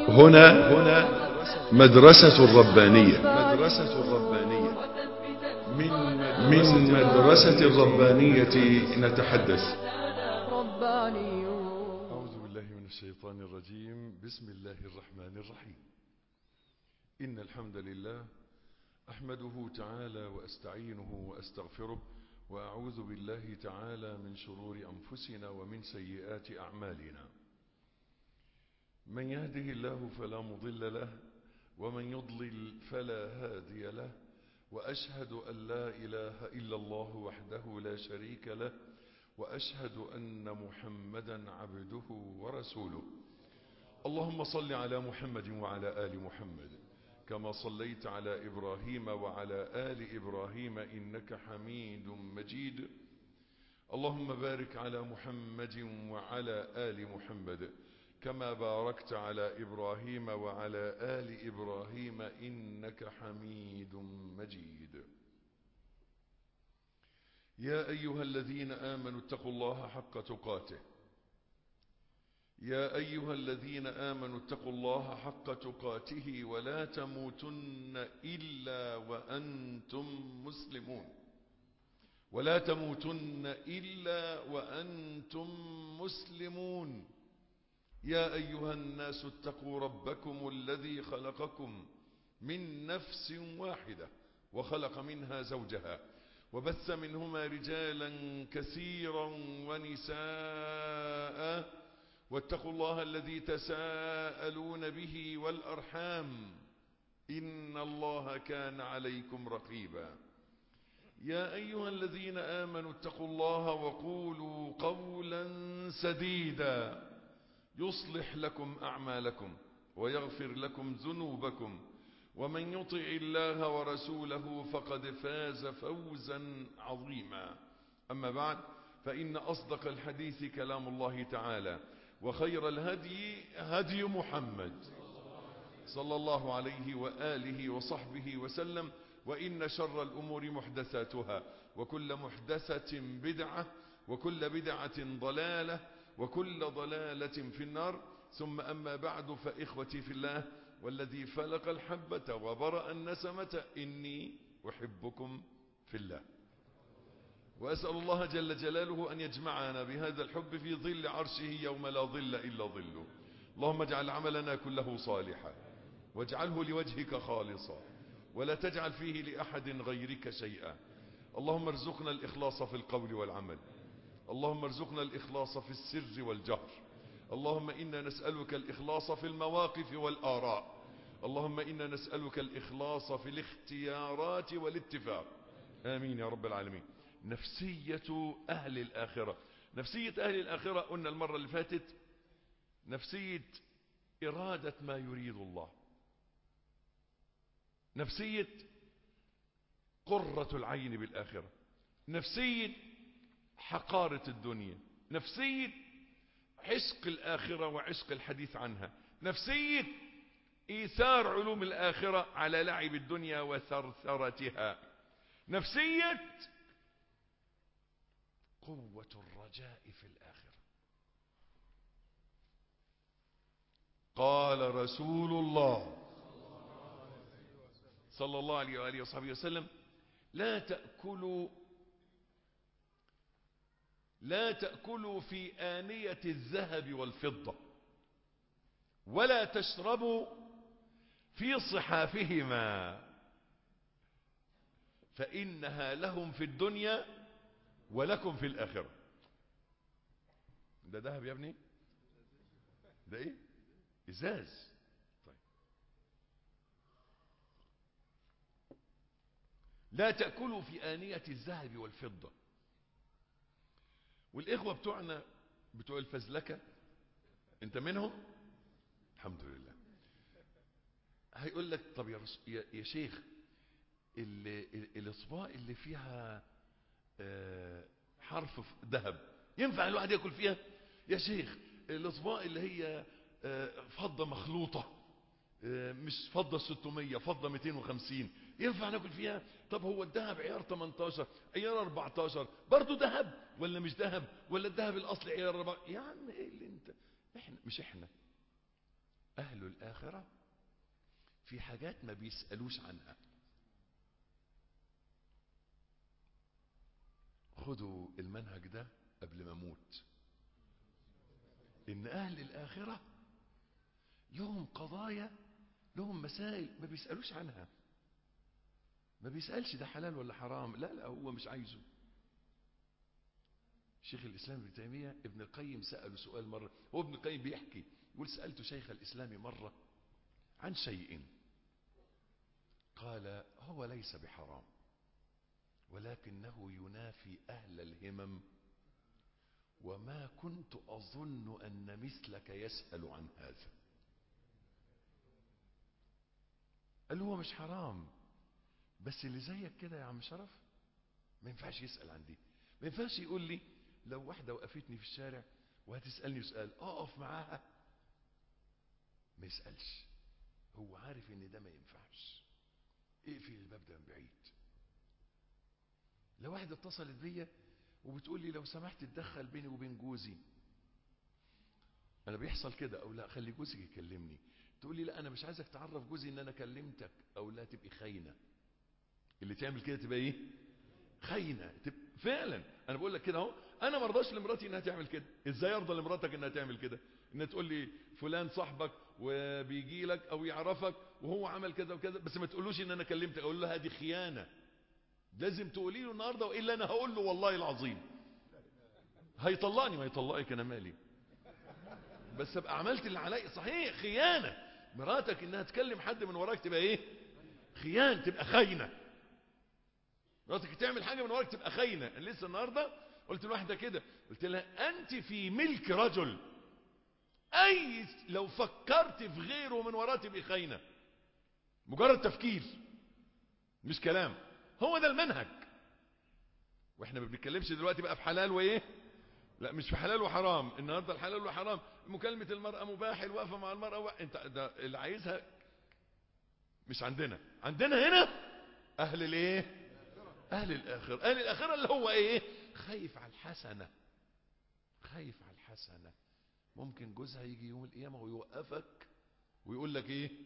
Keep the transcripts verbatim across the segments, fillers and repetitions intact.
هنا هنا مدرسة الربانية مدرسة الربانية من من مدرسة الربانية نتحدث. أعوذ بالله من الشيطان الرجيم. بسم الله الرحمن الرحيم. إن الحمد لله أحمده تعالى وأستعينه وأستغفره وأعوذ بالله تعالى من شرور أنفسنا ومن سيئات أعمالنا. من يهده الله فلا مضل له ومن يضلل فلا هادي له، وأشهد أن لا إله إلا الله وحده لا شريك له، وأشهد أن محمدا عبده ورسوله. اللهم صل على محمد وعلى آل محمد كما صليت على إبراهيم وعلى آل إبراهيم إنك حميد مجيد. اللهم بارك على محمد وعلى آل محمد كما باركت على إبراهيم وعلى آل إبراهيم إنك حميد مجيد. يا أيها الذين آمنوا اتقوا الله حق تقاته يا أيها الذين آمنوا اتقوا الله حق تقاته ولا تموتن إلا وأنتم مسلمون ولا تموتن إلا وأنتم مسلمون. يا أيها الناس اتقوا ربكم الذي خلقكم من نفس واحدة وخلق منها زوجها وبث منهما رجالا كثيرا ونساء، واتقوا الله الذي تساءلون به والأرحام إن الله كان عليكم رقيبا. يا أيها الذين آمنوا اتقوا الله وقولوا قولا سديدا يصلح لكم أعمالكم ويغفر لكم ذنوبكم، ومن يطع الله ورسوله فقد فاز فوزا عظيما. أما بعد، فإن أصدق الحديث كلام الله تعالى، وخير الهدي هدي محمد صلى الله عليه وآله وصحبه وسلم، وإن شر الأمور محدثاتها، وكل محدثة بدعة، وكل بدعة ضلالة، وكل ضلالة في النار. ثم أما بعد، فإخوتي في الله والذي فلق الحبة وبرأ النسمة إني أحبكم في الله، وأسأل الله جل جلاله أن يجمعنا بهذا الحب في ظل عرشه يوم لا ظل إلا ظله. اللهم اجعل عملنا كله صالحا واجعله لوجهك خالصا ولا تجعل فيه لأحد غيرك شيئا. اللهم ارزقنا الإخلاص في القول والعمل، اللهم ارزقنا الإخلاص في السر والجهر، اللهم إنا نسألك الإخلاص في المواقف والآراء، اللهم إنا نسألك الإخلاص في الاختيارات والاتفاق. آمين يا رب العالمين. نفسية أهل الآخرة. نفسية أهل الآخرة قلنا المرة اللي فاتت نفسية إرادة ما يريد الله، نفسية قرة العين بالآخرة، نفسية حقارة الدنيا، نفسية عشق الآخرة وعشق الحديث عنها، نفسية إيثار علوم الآخرة على لعب الدنيا وثرثرتها، نفسية قوة الرجاء في الآخرة. قال رسول الله صلى الله عليه وآله وصحبه وسلم: لا تأكلوا لا تأكلوا في آنية الذهب والفضة، ولا تشربوا في صحافهما، فإنها لهم في الدنيا ولكم في الآخرة. ده ذهب يا ابني؟ ده ايه؟ ازاز. طيب. لا تأكلوا في آنية الذهب والفضة. والإخوة بتوعنا بتوع الفزلكة، انت منهم؟ الحمد لله. هيقول لك: طب يا, رس... يا... يا شيخ، الاصباع اللي فيها آه حرف ذهب ينفع الواحد ياكل فيها؟ يا شيخ، الاصباع اللي هي آه فضة مخلوطة، آه مش فضة ستمية، فضة مئتين وخمسين، ينفع ناكل فيها؟ طب هو الذهب عيار تمنتاشر، عيار اربعتاشر، برضه ذهب ولا مش ذهب؟ ولا الذهب الاصلي عيار أربعة؟ يا عم ايه اللي انت، احنا مش احنا أهل الآخرة في حاجات ما بيسألوش عنها. خدوا المنهج ده قبل ما اموت، ان اهل الاخرة لهم قضايا، لهم مسائل ما بيسألوش عنها. ما بيسألش ده حلال ولا حرام، لا لا هو مش عايزه. شيخ الاسلام ابن تيمية ابن القيم سأله سؤال مرة، هو ابن القيم بيحكي يقول سألت شيخ الاسلام مرة عن شيء قال هو ليس بحرام ولكنه ينافي أهل الهمم، وما كنت أظن أن مثلك يسأل عن هذا. قال هو مش حرام، بس اللي زيك كده يا عم شرف ما ينفعش يسأل عن دي. ما ينفعش يقول لي لو واحدة وقفتني في الشارع وهتسألني سؤال أقف معاها، ما يسألش. هو عارف ان ده ما ينفعش، اقفل الباب ده من بعيد. لو واحدة اتصلت بيا وبتقول لي لو سمحت تدخل بيني وبين جوزي، انا بيحصل كده او لا خلي جوزك يكلمني، تقول لي لا انا مش عايزك تعرف جوزي ان انا كلمتك او لا، تبقي خاينة. اللي تعمل كده تبقى ايه؟ خاينة. تبقى فعلا انا بقول لك كده اهو، انا ما ارضاش لمراتي انها تعمل كده. ازاي ارضى لمراتك انها تعمل كده؟ انها تقول لي فلان صاحبك وبيجي لك او يعرفك وهو عمل كذا وكذا، بس ما تقولوش ان انا كلمتك. اقول له هذه خيانة، لازم تقولي له النهارده، والا انا هقول له والله العظيم هيطلقني. ما يطلقك انا مالي، بس ابقى عملت اللي عليا. صحيح خيانة، مراتك انها تكلم حد من وراك تبقى ايه؟ خيانة، تبقى خاينة. مراتك تعمل حاجة من وراك تبقى خاينة. لسه النهارده قلت لواحدة كده، قلت لها انت في ملك رجل، اي لو فكرت في غيره من وراه تبقى خاينة. مجرد تفكير مش كلام، هو ده المنهج. واحنا ما بنتكلمش دلوقتي بقى في حلال وايه، لا مش في حلال وحرام. النهارده الحلال وحرام، مكالمة المرأة مباح، الوقفة مع المرأة و... انت ده اللي عايزها مش عندنا. عندنا هنا اهل الايه؟ اهل الاخره. اهل الاخره اللي هو ايه؟ خايف على الحسنة، خايف على الحسنة. ممكن جوزها يجي يوم القيامة ويوقفك ويقول لك ايه؟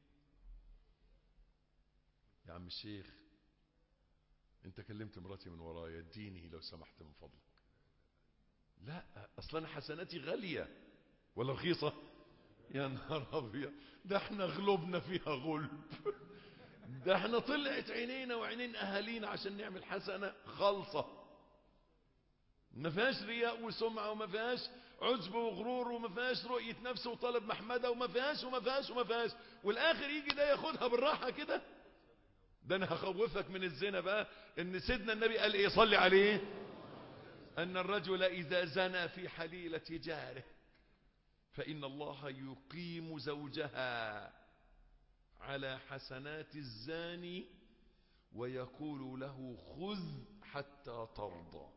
يا عم الشيخ انت كلمت مراتي من ورايا، اديني لو سمحت من فضلك. لا اصلا حسناتي غالية ولا رخيصة؟ يا نهار ابيض، ده احنا غلبنا فيها غلب. ده احنا طلعت عينينا وعينين اهالينا عشان نعمل حسنة خالصة، ما فيهاش رياء وسمعة، وما فيهاش عجب وغرور، وما فيهاش رؤية نفس وطلب محمدة، وما فيهاش وما فيهاش وما فيهاش. والاخر يجي ده ياخدها بالراحة كده. ده انا هخوفك من الزنا بقى، ان سيدنا النبي قال ايه؟ صلي عليه، ان الرجل اذا زنى في حليلة جاره فان الله يقيم زوجها على حسنات الزاني ويقول له خذ حتى ترضى.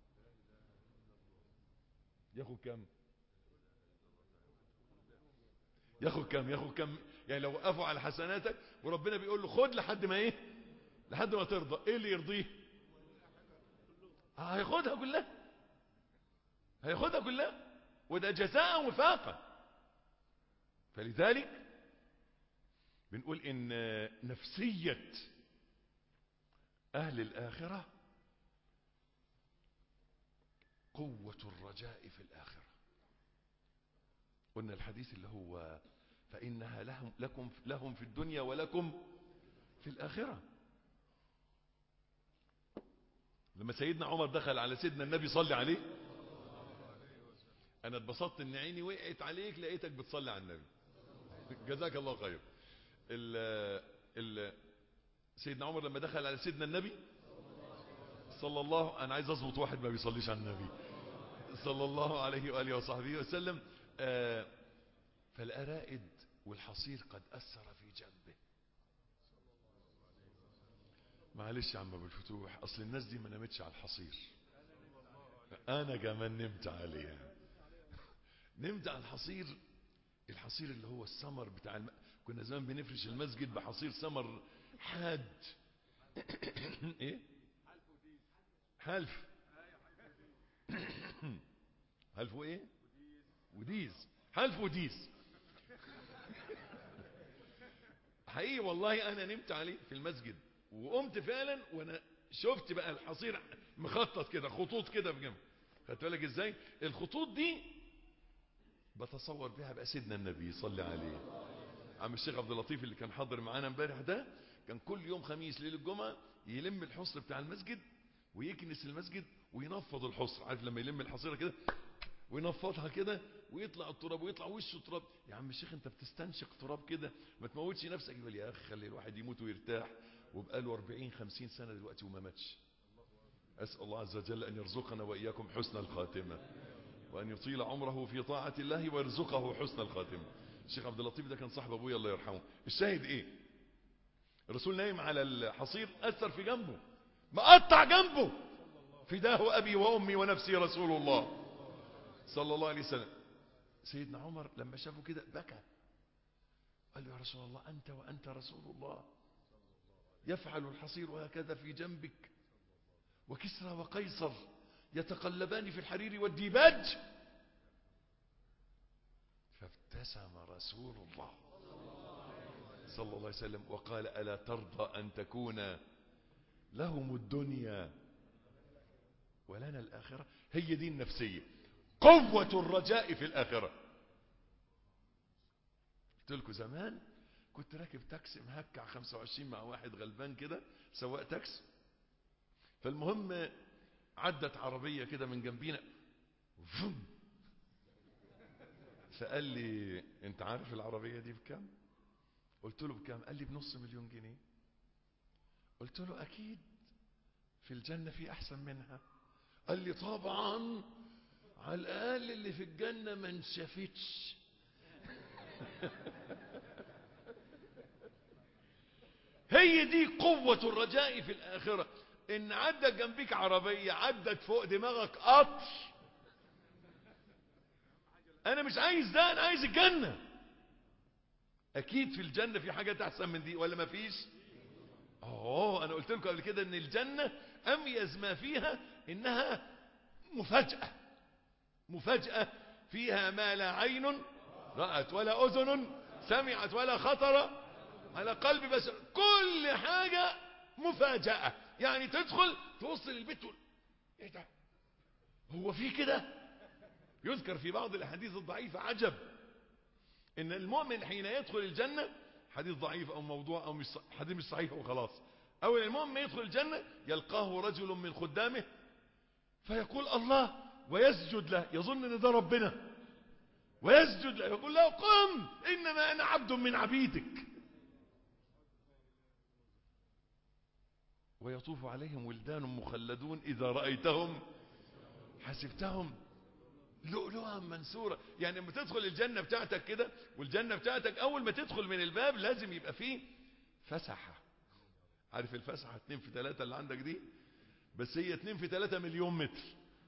ياخد كم؟ ياخد كم؟ ياخد كم؟ يعني لو وقفوا على حسناتك وربنا بيقول له خد لحد ما ايه؟ لحد ما ترضى. ايه اللي يرضيه؟ هياخدها كلها، هياخدها كلها، وده جزاء وفاقا. فلذلك بنقول ان نفسية اهل الاخرة قوة الرجاء في الاخرة. قلنا الحديث اللي هو فانها لهم لكم لهم في الدنيا ولكم في الاخرة. لما سيدنا عمر دخل على سيدنا النبي صلى عليه، انا اتبسطت ان عيني وقعت عليك لقيتك بتصلي على النبي، جزاك الله خير. ال ال سيدنا عمر لما دخل على سيدنا النبي صلى الله، انا عايز اظبط واحد ما بيصليش على النبي صلى الله عليه واله وصحبه وسلم، آه فالارائد والحصير قد اثر في جنبه. معلش يا عم ابو الفتوح، اصل الناس دي ما نامتش على الحصير، انا كمان نمت عليها. نمت على الحصير، الحصير اللي هو السمر بتاع الم... كنا زمان بنفرش المسجد بحصير سمر حاد. ايه؟ حلف. حلف وايه؟ وديز. حلف وديز. حقيقي والله انا نمت عليه في المسجد، وقمت فعلا وانا شفت بقى الحصير مخطط كده، خطوط كده في جنب. خدت بالك ازاي الخطوط دي بتصور بها بقى سيدنا النبي صلى عليه. عم الشيخ عبد اللطيف اللي كان حاضر معانا امبارح ده كان كل يوم خميس ليله الجمعه يلم الحصر بتاع المسجد ويكنس المسجد وينفض الحصر. عارف لما يلم الحصيره كده وينفضها كده ويطلع التراب ويطلع وشه تراب. يا عم الشيخ انت بتستنشق تراب كده، ما تموتش نفسك. يقول يا اخي خلي الواحد يموت ويرتاح، وبقاله أربعين خمسين سنه دلوقتي وما ماتش. اسال الله عز وجل ان يرزقنا واياكم حسن الخاتمه، وان يطيل عمره في طاعه الله ويرزقه حسن الخاتمه. الشيخ عبد اللطيف ده كان صاحب ابويا الله يرحمه. الشاهد ايه؟ الرسول نايم على الحصير، اثر في جنبه، مقطع جنبه، فداه ابي وامي ونفسي رسول الله صلى الله عليه وسلم. سيدنا عمر لما شافه كده بكى، قال له يا رسول الله انت وانت رسول الله يفعل الحصير هكذا في جنبك، وكسرى وقيصر يتقلبان في الحرير والديباج. فابتسم رسول الله صلى الله عليه وسلم وقال ألا ترضى أن تكون لهم الدنيا ولنا الآخرة؟ هي دي النفسية، قوة الرجاء في الآخرة. قلت لكم زمان كنت راكب تاكسي مهكع خمسة وعشرين مع واحد غلبان كده سواق تاكسي. فالمهم عدت عربية كده من جنبينا، فقال لي انت عارف العربية دي بكام؟ قلت له بكام؟ قال لي بنص مليون جنيه. قلت له اكيد في الجنة في احسن منها. قال لي طبعا، على الاقل اللي في الجنة ما انشفتش. هي دي قوة الرجاء في الآخرة، إن عدت جنبك عربية، عدت فوق دماغك قطر. أنا مش عايز ده، أنا عايز الجنة. أكيد في الجنة في حاجة أحسن من دي ولا ما فيش؟ أوه أنا قلت لكم قبل كده إن الجنة أميز ما فيها إنها مفاجأة. مفاجأة فيها ما لا عين رأت ولا أذن سمعت ولا خطر على قلب بشر. كل حاجة مفاجأة. يعني تدخل توصل البيت تقول ايه ده، هو في كده؟ يذكر في بعض الاحاديث الضعيفة عجب ان المؤمن حين يدخل الجنة، حديث ضعيف او موضوع او مش حديث مش صحيح وخلاص، اول المؤمن يدخل الجنة يلقاه رجل من خدامه فيقول الله ويسجد له، يظن ان ده ربنا ويسجد له، يقول له قم انما انا عبد من عبيدك. ويطوف عليهم ولدان مخلدون إذا رأيتهم حسبتهم لؤلؤا منثورا. يعني لما تدخل الجنة بتاعتك كده، والجنة بتاعتك أول ما تدخل من الباب لازم يبقى فيه فسحة. عارف الفسحة اتنين في تلاتة اللي عندك دي؟ بس هي اتنين في تلاتة مليون متر.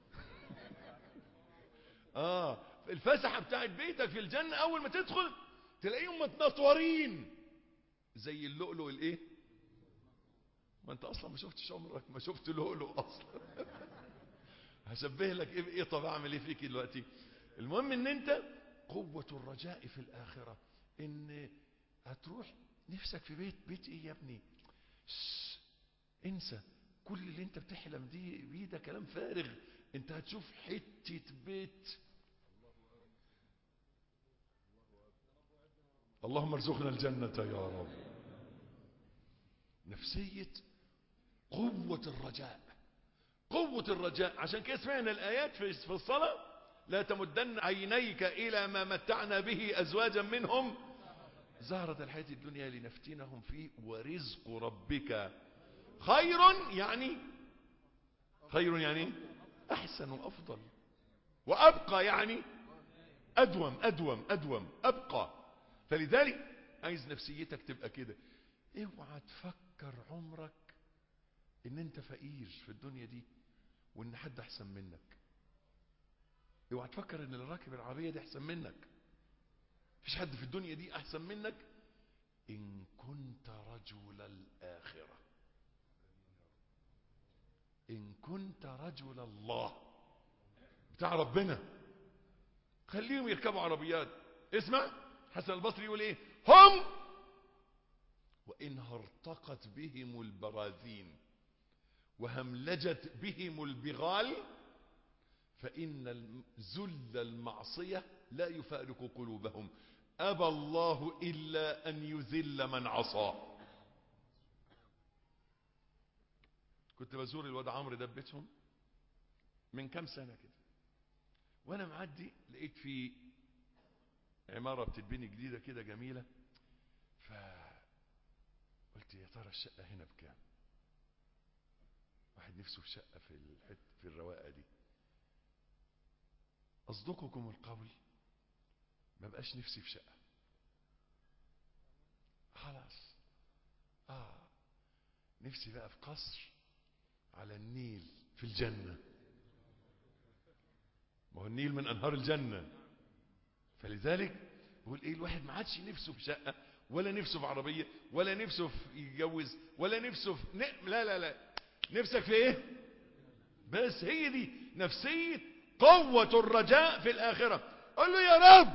آه الفسحة بتاعت بيتك في الجنة أول ما تدخل تلاقيهم متنطورين زي اللؤلؤ الإيه؟ ما انت اصلا ما شفتش عمرك ما شفت لؤلؤ اصلا. هشبه لك ايه بايه؟ طب اعمل ايه فيك دلوقتي؟ المهم ان انت قوة الرجاء في الاخرة، ان هتروح نفسك في بيت. بيت ايه يا ابني؟ انسى كل اللي انت بتحلم دي بيه، ده كلام فارغ. انت هتشوف حتة بيت. اللهم ارزقنا الجنة يا رب. نفسية قوة الرجاء، قوة الرجاء. عشان كده سمعنا الآيات في الصلاة: لا تمدن عينيك إلى ما متعنا به أزواجا منهم زهرة الحياة الدنيا لنفتنهم فيه ورزق ربك خير. يعني خير يعني أحسن وأفضل، وأبقى يعني أدوم أدوم أدوم أبقى. فلذلك عايز نفسيتك تبقى كده. اوعى تفكر عمرك ان انت فقير في الدنيا دي وان حد احسن منك. اوعى تفكر ان اللي راكب العربية دي احسن منك. مفيش حد في الدنيا دي احسن منك ان كنت رجل الاخرة، ان كنت رجل الله بتاع ربنا. خليهم يركبوا عربيات. اسمع حسن البصري يقول ايه: هم وإنها ارتقت بهم البراذين وهملجت بهم البغال فإن ذل المعصية لا يفارق قلوبهم. أبى الله إلا أن يذل من عصاه. كنت بزور الواد عمرو ده بيتهم من كام سنة كده، وانا معدي لقيت في عمارة بتتبني جديدة كده جميلة، فقلت يا ترى الشقة هنا بكام؟ واحد نفسه في شقة في الحت في الرواقة دي. أصدقكم القول ما بقاش نفسي في شقة خلاص. آه نفسي بقى في قصر على النيل في الجنة. ما هو النيل من أنهار الجنة، فلذلك بقول ايه، الواحد ما عادش نفسه في شقة ولا نفسه في عربية ولا نفسه في يتجوز ولا نفسه في ن... لا لا لا نفسك في ايه؟ بس هي دي نفسية قوة الرجاء في الآخرة. قل له يا رب،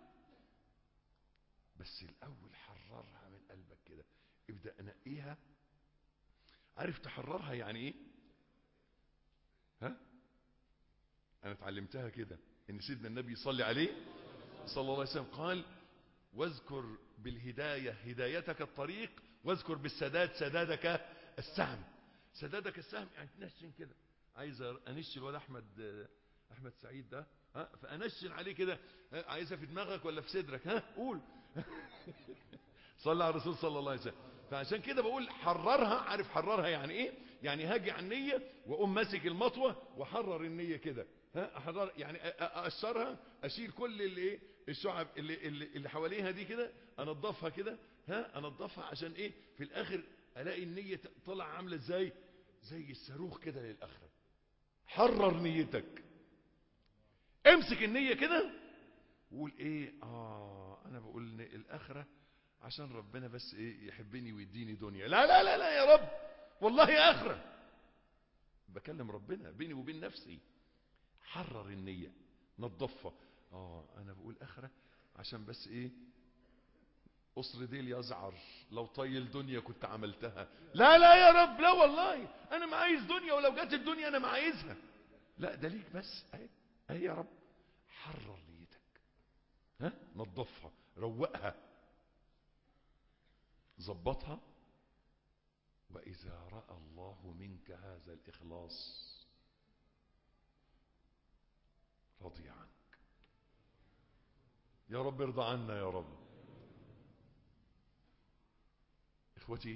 بس الأول حررها من قلبك كده، ابدأ نقيها. عارف تحررها يعني ايه؟ ها؟ انا اتعلمتها كده ان سيدنا النبي صلى عليه صلى الله عليه وسلم قال: واذكر بالهداية هدايتك الطريق، واذكر بالسداد سدادك السهم. سدادك السهم يعني تنشن كده. عايز انشن الواد احمد احمد سعيد ده، ها، فانشن عليه كده. عايزها في دماغك ولا في صدرك؟ ها قول. صلى على الرسول صلى الله عليه وسلم. فعشان كده بقول حررها. عارف حررها يعني ايه؟ يعني هاجي على النية واقوم ماسك المطوة واحرر النية كده، ها احرر يعني اقشرها، اشيل كل اللي ايه الشعب اللي اللي, اللي حواليها دي كده، انضفها كده، ها انضفها عشان ايه في الاخر الاقي النية طلع عامله ازاي؟ زي الصاروخ كده للاخره. حرر نيتك، امسك النية كده وقول ايه، اه انا بقول الاخره عشان ربنا بس ايه يحبني ويديني دنيا. لا لا لا لا يا رب، والله يا اخره. بكلم ربنا بيني وبين نفسي. حرر النية، نظفها. اه انا بقول اخره عشان بس ايه، قصر ديل يزعر، لو طيل دنيا كنت عملتها. لا لا يا رب، لا والله انا ما عايز دنيا، ولو جت الدنيا انا ما عايزها. لا ده ليك بس. اهي اهي يا رب. حرر نيتك، ها نظفها، روقها، ظبطها. واذا راى الله منك هذا الاخلاص رضي عنك. يا رب ارضى عنا يا رب. اخوتي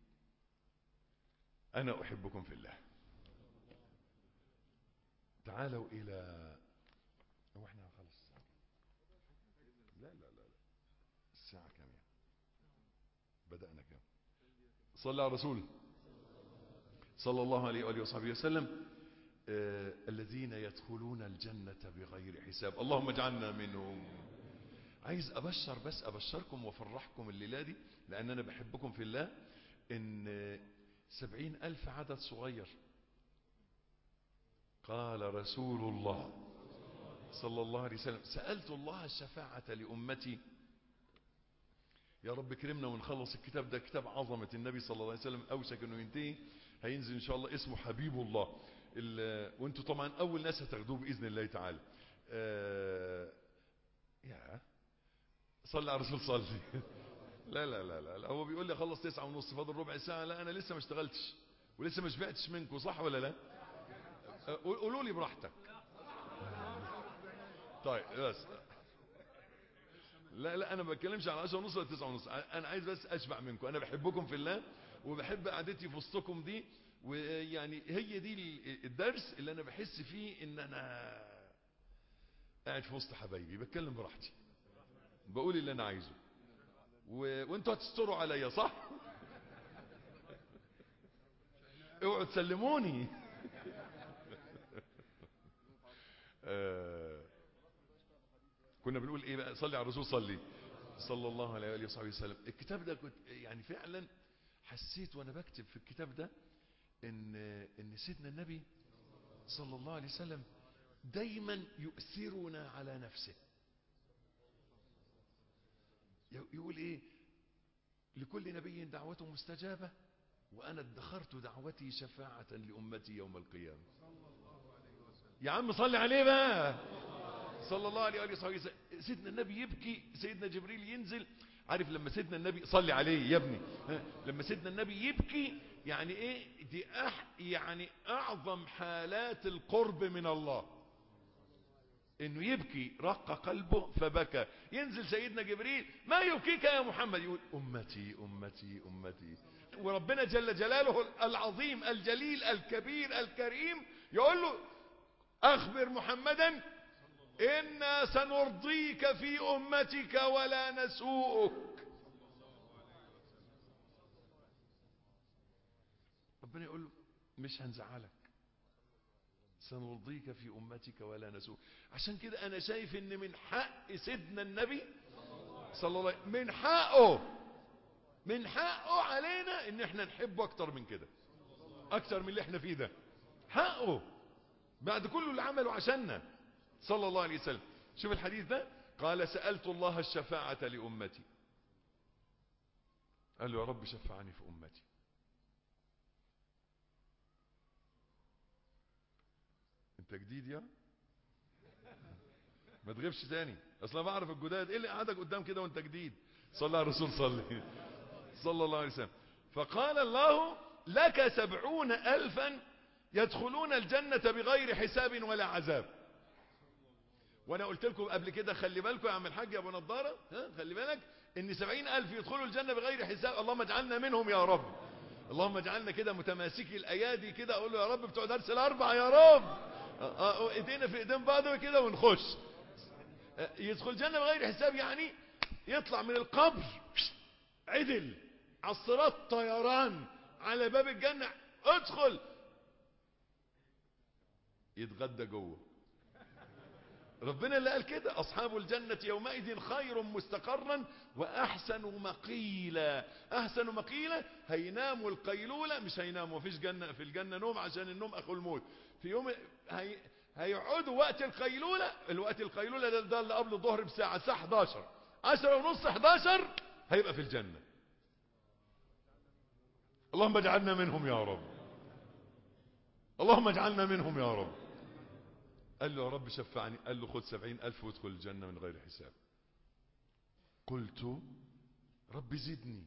انا احبكم في الله. تعالوا الى هو احنا هنخلص الساعه؟ لا لا لا لا الساعه كام؟ بدأنا كام؟ صلى على رسول صلى الله عليه وآله وصحبه وسلم. آه الذين يدخلون الجنة بغير حساب، اللهم اجعلنا منهم. عايز أبشر بس أبشركم وفرحكم الليلة دي، لأن أنا بحبكم في الله، إن سبعين ألف عدد صغير. قال رسول الله صلى الله عليه وسلم: سألت الله الشفاعة لأمتي. يا رب كرمنا ونخلص الكتاب ده، كتاب عظمة النبي صلى الله عليه وسلم، أوشك أنه ينتهي، هينزل إن شاء الله، اسمه حبيب الله. وانتوا طبعا أول ناس هتاخدوه بإذن الله تعالى. آه يا صلي على الرسول صلي. لا لا لا لا, لا. هو بيقول لي خلص تسعة ونص فاضل ربع ساعة. لا أنا لسه ما اشتغلتش ولسه ما شبعتش منكم، صح ولا لا؟ قولوا لي براحتك. طيب بس لا لا انا ما بتكلمش على عشرة ونص ولا تسعة ونص. انا عايز بس اشبع منكم. انا بحبكم في الله وبحب قعدتي في وسطكم دي، ويعني هي دي الدرس اللي انا بحس فيه ان انا قاعد في وسط حبايبي، بتكلم براحتي، بقول اللي انا عايزه، و... وانتوا هتستروا عليا، صح؟ اوعوا تسلموني. آه... كنا بنقول ايه بقى؟ صلي على الرسول صلي صلى الله عليه وآله وصحبه وسلم. الكتاب ده كنت يعني فعلا حسيت وانا بكتب في الكتاب ده ان ان سيدنا النبي صلى الله عليه وسلم دايما يؤثرنا على نفسه. يقول ايه؟ لكل نبي دعوة مستجابة، وأنا ادخرت دعوتي شفاعة لأمتي يوم القيامة. يا عم صل عليه بقى صلى الله عليه وآله. سيدنا النبي يبكي، سيدنا جبريل ينزل. عارف لما سيدنا النبي صلي عليه يا ابني، لما سيدنا النبي يبكي يعني ايه دي؟ أح يعني اعظم حالات القرب من الله انه يبكي، رق قلبه فبكى. ينزل سيدنا جبريل، ما يبكيك يا محمد؟ يقول امتي امتي امتي. وربنا جل جلاله العظيم الجليل الكبير الكريم يقول له اخبر محمدا إنا سنرضيك في أمتك ولا نسوءك. ربنا يقول له مش هنزعلك، سنرضيك في أمتك ولا نسوءك. عشان كده أنا شايف إن من حق سيدنا النبي صلى الله عليه وسلم، من حقه من حقه علينا إن احنا نحبه أكتر من كده، أكتر من اللي احنا فيه ده. حقه بعد كل اللي عمله عشاننا صلى الله عليه وسلم. شوف الحديث ده، قال سألت الله الشفاعة لأمتي. قال له يا رب شفعني في أمتي. انت جديد يا ما تغيبش تاني، اصلا بعرف الجداد. ايه اللي قعدك قدام كده وانت جديد؟ صلى على الرسول صلي صلى الله عليه وسلم. فقال الله لك سبعون ألفا يدخلون الجنة بغير حساب ولا عذاب. وانا قلت لكم قبل كده خلي بالكم يا عم الحاج يا ابو نضاره، ها خلي بالك ان سبعين الف يدخلوا الجنة بغير حساب. اللهم اجعلنا منهم يا رب. اللهم اجعلنا كده متماسكي الايادي كده، اقول له يا رب بتوع درس الاربعه يا رب، ايدينا في ايدين بعض كده ونخش. يدخل الجنة بغير حساب يعني يطلع من القبر عدل على الصراط طيران على باب الجنة، ادخل يتغدى جوه. ربنا اللي قال كده، أصحاب الجنة يومئذ خير مستقرا وأحسن مقيلا. أحسن مقيلا هيناموا القيلولة، مش هيناموا، مفيش جنة في الجنة نوم عشان النوم أخو الموت. في يوم هي هيقعدوا وقت القيلولة. الوقت القيلولة ده, ده اللي قبل الظهر بساعة، الساعة حداشر، عشرة ونص حداشر هيبقى في الجنة. اللهم اجعلنا منهم يا رب، اللهم اجعلنا منهم يا رب. قال له يا رب شفعني. قال له خد سبعين ألف وادخل الجنة من غير حساب. قلت رب زدني.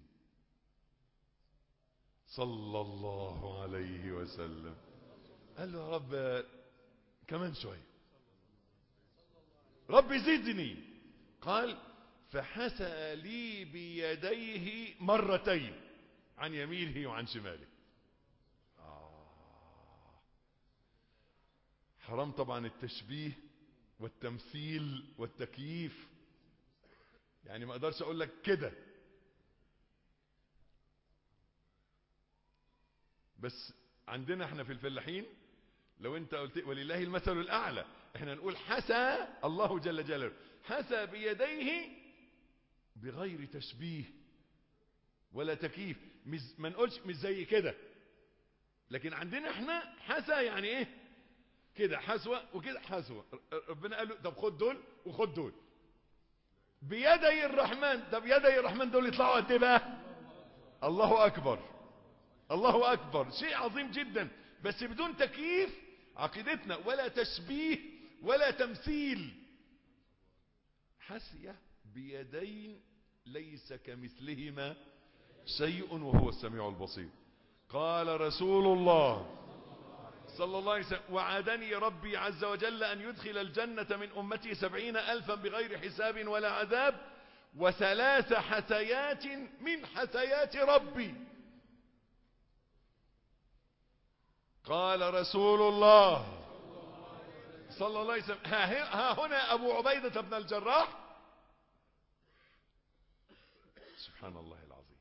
صلى الله عليه وسلم. قال له يا رب كمان شوية، رب زدني. قال فحسى لي بيديه مرتين عن يمينه وعن شماله. حرام طبعا التشبيه والتمثيل والتكييف، يعني ما اقدرش اقول لك كده، بس عندنا احنا في الفلاحين لو انت قلت ولله المثل الاعلى، احنا نقول حسى الله جل جلاله، حسى بيديه بغير تشبيه ولا تكييف. ما نقولش مش زي كده، لكن عندنا احنا حسى يعني ايه كده حسوة وكده حسوة. ربنا قال له طب خد دول وخد دول بيدي الرحمن. طب يدي الرحمن دول يطلعوا قد ايه بقى؟ الله اكبر، الله اكبر. شيء عظيم جدا، بس بدون تكييف عقيدتنا، ولا تشبيه ولا تمثيل. حسية بيدين ليس كمثلهما شيء وهو السميع البصير. قال رسول الله صلى الله عليه وسلم وعدني ربي عز وجل أن يدخل الجنة من أمتي سبعين ألفا بغير حساب ولا عذاب، وثلاث حسيات من حسيات ربي. قال رسول الله صلى الله عليه وسلم ها هنا أبو عبيدة بن الجراح. سبحان الله العظيم.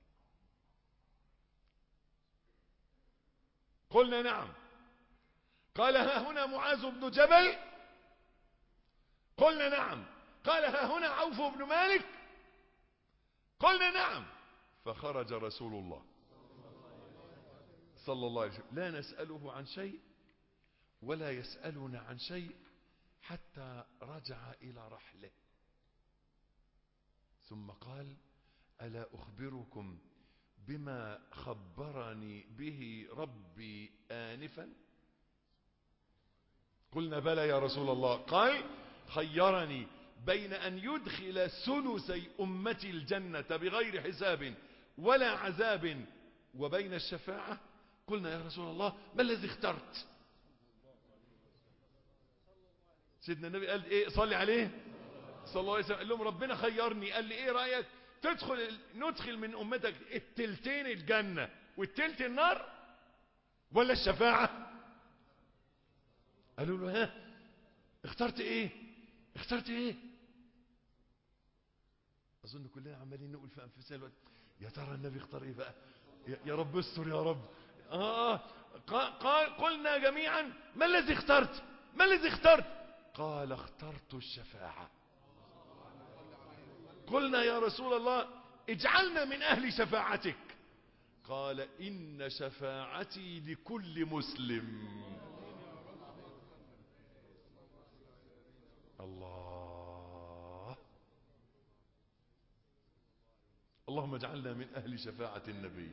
قلنا نعم. قال ها هنا معاذ بن جبل. قلنا نعم. قال ها هنا عوف بن مالك. قلنا نعم. فخرج رسول الله صلى الله عليه وسلم لا نسأله عن شيء ولا يسألنا عن شيء حتى رجع إلى رحله، ثم قال ألا أخبركم بما خبرني به ربي آنفا؟ قلنا بلى يا رسول الله. قال خيرني بين أن يدخل ثلثي أمتي الجنة بغير حساب ولا عذاب وبين الشفاعة. قلنا يا رسول الله ما الذي اخترت؟ سيدنا النبي قال ايه؟ صلي عليه صلى الله عليه وسلم. قال لهم ربنا خيرني، قال لي ايه رأيك تدخل ندخل من امتك التلتين الجنة والتلت النار ولا الشفاعة؟ قالوا له ها اخترت ايه؟ اخترت ايه؟ اظن كلنا عمالين نقول في انفسنا الوقت يا ترى النبي اختار ايه بقى؟ يا رب استر يا رب. اه قال قلنا جميعا ما الذي اخترت؟ ما الذي اخترت؟ قال اخترت الشفاعة. قلنا يا رسول الله اجعلنا من اهل شفاعتك. قال ان شفاعتي لكل مسلم. الله. اللهم اجعلنا من اهل شفاعة النبي.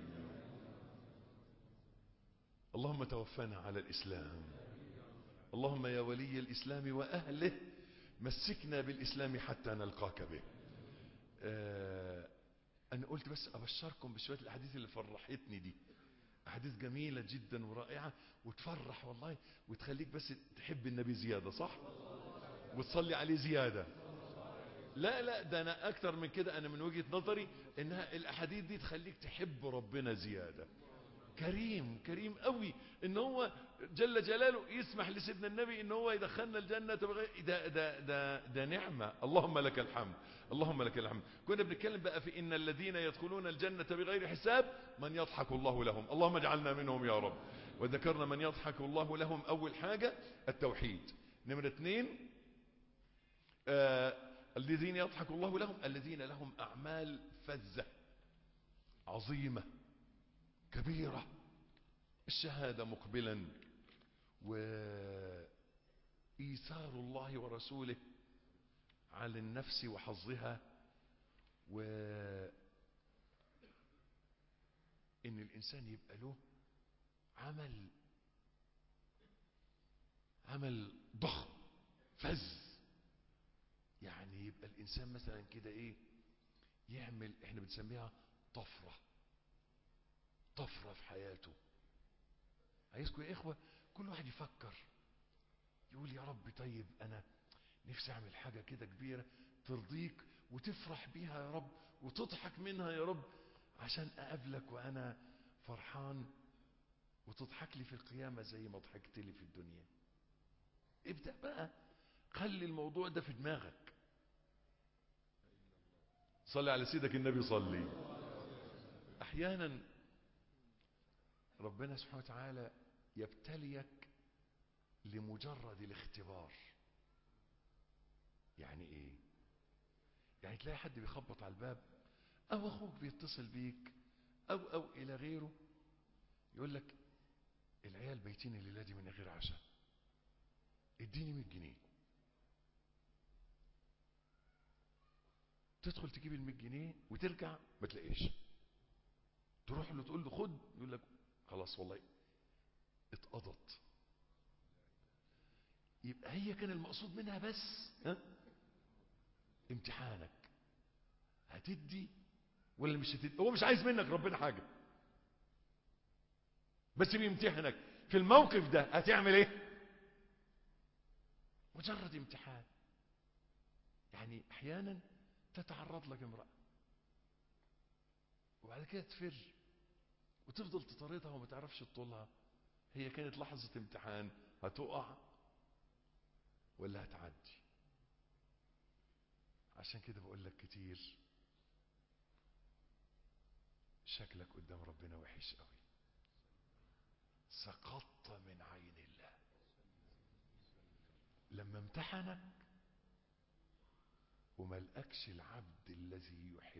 اللهم توفنا على الاسلام. اللهم يا ولي الاسلام واهله مسكنا بالاسلام حتى نلقاك به. آه انا قلت بس ابشركم بشوية الاحاديث اللي فرحتني دي، احاديث جميلة جدا ورائعة وتفرح والله وتخليك بس تحب النبي زيادة، صح؟ وتصلي عليه زيادة. لا لا ده انا اكتر من كده، انا من وجهة نظري انها الاحاديث دي تخليك تحب ربنا زيادة. كريم كريم قوي ان هو جل جلاله يسمح لسيدنا النبي ان هو يدخلنا الجنة بغير ده ده ده ده نعمة. اللهم لك الحمد اللهم لك الحمد. كنا بنتكلم بقى في ان الذين يدخلون الجنة بغير حساب من يضحك الله لهم. اللهم اجعلنا منهم يا رب. وذكرنا من يضحك الله لهم. اول حاجة التوحيد. نمرة اثنين آه الذين يضحك الله لهم الذين لهم اعمال فذة عظيمة كبيرة، الشهادة مقبلا وإيثار الله ورسوله على النفس وحظها، وإن الإنسان يبقى له عمل عمل ضخم فذ. يعني يبقى الإنسان مثلا كده إيه يعمل، إحنا بنسميها طفرة طفرة في حياته. عايزكم يا إخوة كل واحد يفكر يقول يا رب طيب أنا نفسي أعمل حاجة كده كبيرة ترضيك وتفرح بيها يا رب وتضحك منها يا رب عشان أقابلك وأنا فرحان وتضحك لي في القيامة زي ما ضحكت لي في الدنيا. ابدأ بقى خلي الموضوع ده في دماغك. صلي على سيدك النبي صلي. أحيانا ربنا سبحانه وتعالى يبتليك لمجرد الاختبار. يعني ايه؟ يعني تلاقي حد بيخبط على الباب او اخوك بيتصل بيك او او الى غيره يقول لك العيال بيتين الليله دي من غير عشاء اديني مية جنيه. تدخل تجيب ال مية جنيه وترجع ما تلاقيش. تروح له تقول له خد، يقول لك خلاص والله اتقضت. يبقى هي كان المقصود منها بس ها امتحانك، هتدي ولا مش هتدي. هو مش عايز منك ربنا حاجة بس بيمتحنك في الموقف ده هتعمل ايه. مجرد امتحان. يعني احيانا تتعرض لك امرأة وبعد كده تفر وتفضل تطاردها وما تعرفش تطولها. هي كانت لحظة امتحان، هتقع ولا هتعدي. عشان كده بقول لك كتير شكلك قدام ربنا وحش قوي، سقطت من عين الله لما امتحنك وملقكش العبد الذي يحب،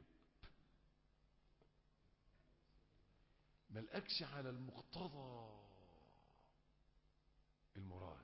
ملقكش على المقتضى المراد.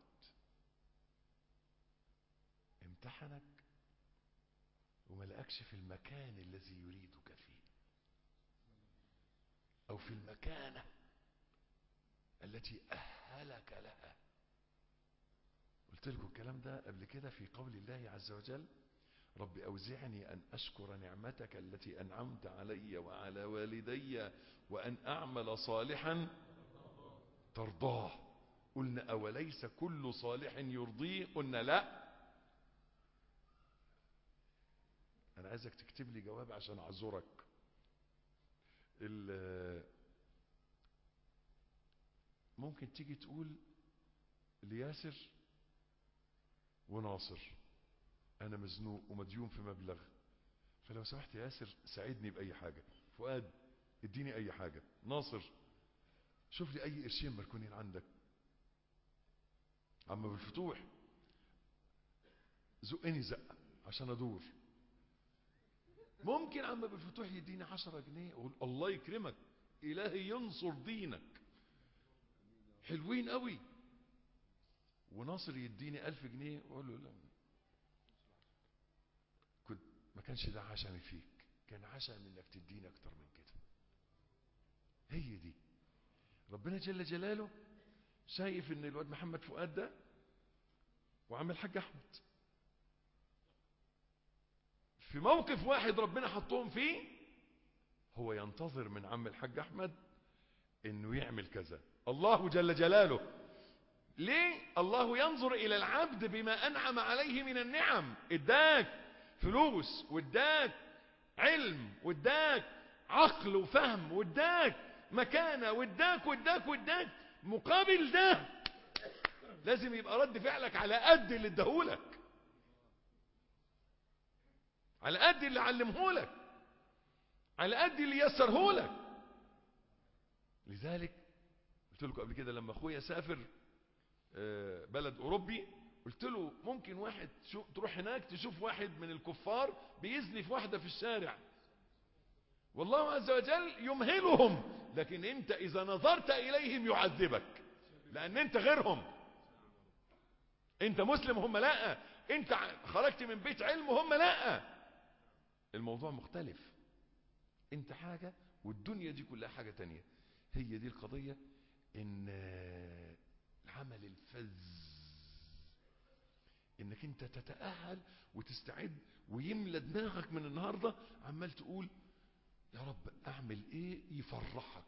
امتحنك وملقكش في المكان الذي يريدك فيه. في المكانة التي أهلك لها. قلت لكم الكلام ده قبل كده في قول الله عز وجل: رب أوزعني أن أشكر نعمتك التي أنعمت علي وعلى والدي وأن أعمل صالحا ترضاه. قلنا أوليس كل صالح يرضيه؟ قلنا لا. أنا عايزك تكتب لي جواب عشان أعذرك. ممكن تيجي تقول لياسر وناصر: أنا مزنوق ومديون في مبلغ، فلو سمحت يا ياسر ساعدني بأي حاجة. فؤاد اديني أي حاجة. ناصر شوف لي أي قرشين مركونين عندك. عم بالفتوح زقني زقة عشان أدور. ممكن عم بالفتوح يديني عشرة جنيه أقول الله يكرمك، إلهي ينصر دينك، حلوين قوي. وناصر يديني ألف جنيه وأقول له لا، كنت ما كانش ده عشمي فيك، كان عشمي انك تديني اكتر من كده. هي دي ربنا جل جلاله شايف ان الواد محمد فؤاد ده وعم الحاج احمد في موقف واحد ربنا حطهم فيه، هو ينتظر من عم الحاج احمد انه يعمل كذا. الله جل جلاله ليه؟ الله ينظر الى العبد بما انعم عليه من النعم. اداك فلوس واداك علم واداك عقل وفهم واداك مكانة واداك واداك واداك، مقابل ده لازم يبقى رد فعلك على قد اللي اداهولك، على قد اللي علمهولك، على قد اللي يسرهولك. لذلك قلت لكم قبل كده لما اخويا سافر بلد اوروبي، قلت له ممكن واحد تروح هناك تشوف واحد من الكفار بيزني في واحدة في الشارع، والله عز وجل يمهلهم، لكن انت اذا نظرت اليهم يعذبك، لان انت غيرهم. انت مسلم هم لا، انت خرجت من بيت علم وهم لا. الموضوع مختلف، انت حاجة والدنيا دي كلها حاجة تانية. هي دي القضية، ان العمل الفذ انك انت تتأهل وتستعد ويملى دماغك من النهاردة عمال تقول يا رب اعمل ايه يفرحك.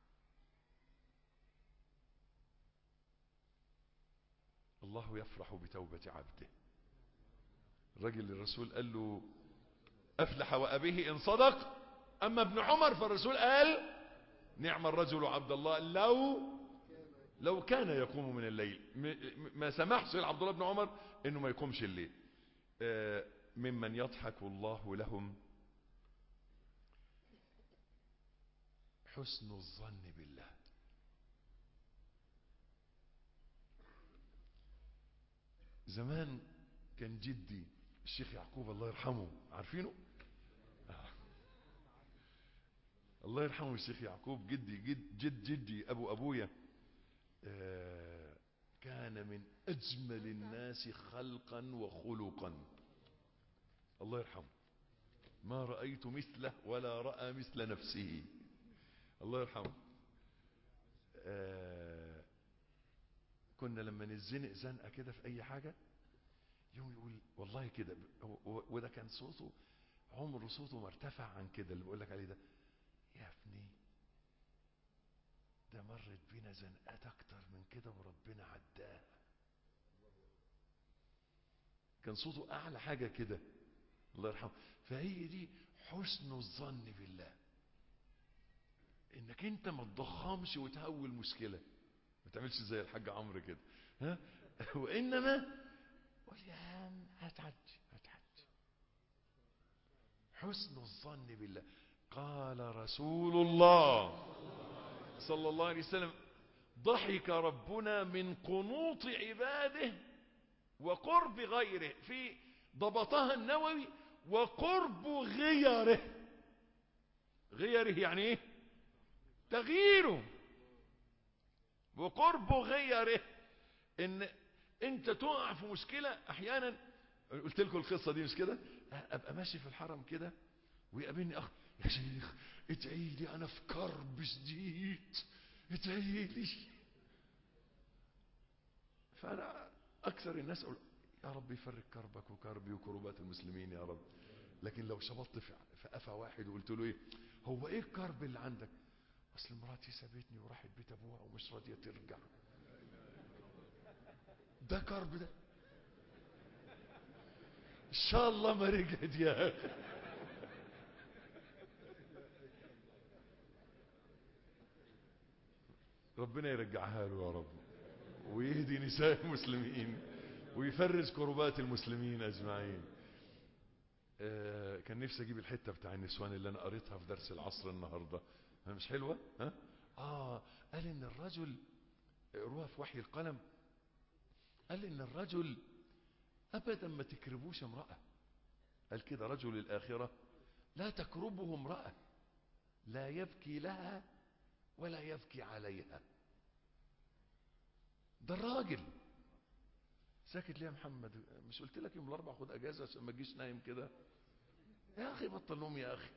الله يفرح بتوبة عبده. الرجل الرسول قال له افلح وابيه ان صدق. اما ابن عمر فالرسول قال نعم الرجل عبد الله لو لو كان يقوم من الليل. ما سمحش لعبد الله بن عمر انه ما يقومش الليل. ممن يضحك الله لهم حسن الظن بالله. زمان كان جدي الشيخ يعقوب الله يرحمه، عارفينه؟ آه. الله يرحمه الشيخ يعقوب، جدي جد جد جدي ابو ابويا، آه كان من اجمل الناس خلقا وخلقا. الله يرحمه، ما رأيت مثله ولا رأى مثل نفسه. الله يرحمه. آه كنا لما نزنق زنقه كده في اي حاجه يوم يقول والله كده، وده كان صوته عمره صوته ما ارتفع عن كده اللي بقول لك عليه ده، يا ابني ده مرت بينا زنقات اكتر من كده وربنا عداها. كان صوته اعلى حاجه كده الله يرحمه. فهي دي حسن الظن بالله، انك انت ما تضخمش وتهول مشكله، ما تعملش زي الحاج عمرو كده، ها، وانما قول يا عم هتعدي هتعدي. حسن الظن بالله. قال رسول الله صلى الله عليه وسلم ضحك ربنا من قنوط عباده وقرب غيره، في ضبطها النووي وقرب غيره. غيره يعني ايه؟ تغييره. وقرب غيره ان انت تقع في مشكلة. احيانا قلت لكم القصة دي مش كده، ابقى ماشي في الحرم كده ويقابلني اخ، يا شيخ ادعي لي انا في كرب شديد، ادعي لي. فانا اكثر الناس اقول يا رب يفرج كربك وكربي وكربات المسلمين يا رب. لكن لو شبطت في قفا واحد وقلت له ايه هو ايه الكرب اللي عندك؟ اصل مراتي سابتني وراحت بيت ابوها ومش راضيه ترجع. ده كرب ده؟ ان شاء الله ما رجعت يا اخي. ربنا يرجعها له يا رب، ويهدي نساء المسلمين ويفرج كربات المسلمين اجمعين. آه كان نفسي اجيب الحته بتاع النسوان اللي انا قريتها في درس العصر النهارده، مش حلوه؟ ها اه قال ان الرجل، روها في وحي القلم، قال ان الرجل ابدا ما تكربوش امراه. قال كده رجل الاخره لا تكربه امراه، لا يبكي لها ولا يبكي عليها. ده الراجل. ساكت ليه يا محمد؟ مش قلت لك يوم الاربعاء خد اجازه عشان ما تجيش نايم كده؟ يا اخي بطل نوم يا اخي.